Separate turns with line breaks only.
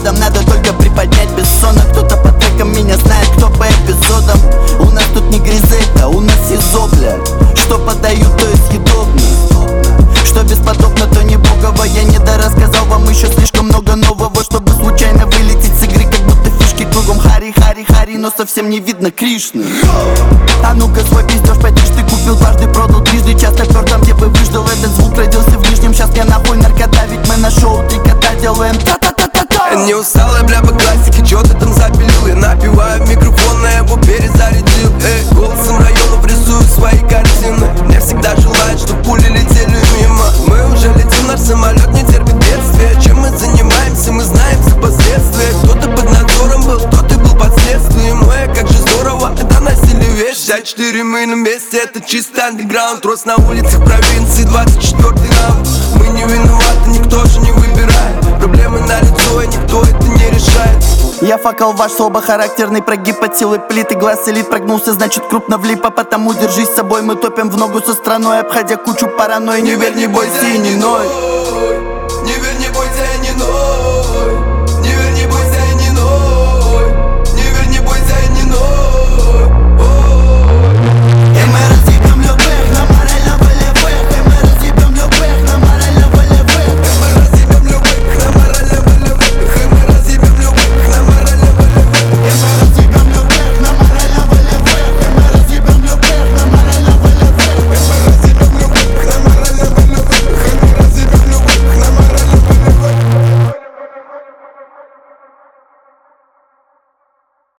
входом. Надо только приподнять бессонно. Кто-то по трекам меня знает, кто по эпизодам. У нас тут не гризелька, у нас СИЗО, бля. Что подают, то и съедобно. Что бесподобно, то не богово. Я недорассказал вам еще слишком много нового, чтобы случайно вылететь с игры, как будто фишки кругом Хари, Хари, Хари, но совсем не видно Кришны. А ну-ка свой пиздеж потишь, ты купил дважды, продал трижды. Часто пёр там, где бы выждал, этот звук родился в Нижнем. Сейчас мне нахуй наркота, ведь мы на шоу 3 кота делаем та-та-та-та-та.
Не устала, бля, по классике, чё ты там запилил? Я напиваю в микрофон, я его перезарядил. Голосом районов рисую свои картины. Мне всегда желают, чтоб пули летели мимо. Мы уже летим, наш самолет не терпит бедствия. Чем мы занимаемся, мы знаем все последствия. Кто-то под надзором был, кто-то был под следствием. Ой, как же здорово, это носили вещь. 64 мы на месте, это чисто андеграунд. Рос на улицах провинции, 24-й раунд. Мы не виноваты, никто же не выбирает. Проблемы на лицо, и никто это не решает.
Я факал ваш слабохарактерный прогиб от силы плиты. Глаз элит прогнулся, значит крупно влипа. Потому держись с собой, мы топим в ногу со страной, обходя кучу паранойи. Не верь, не бойся и не ной.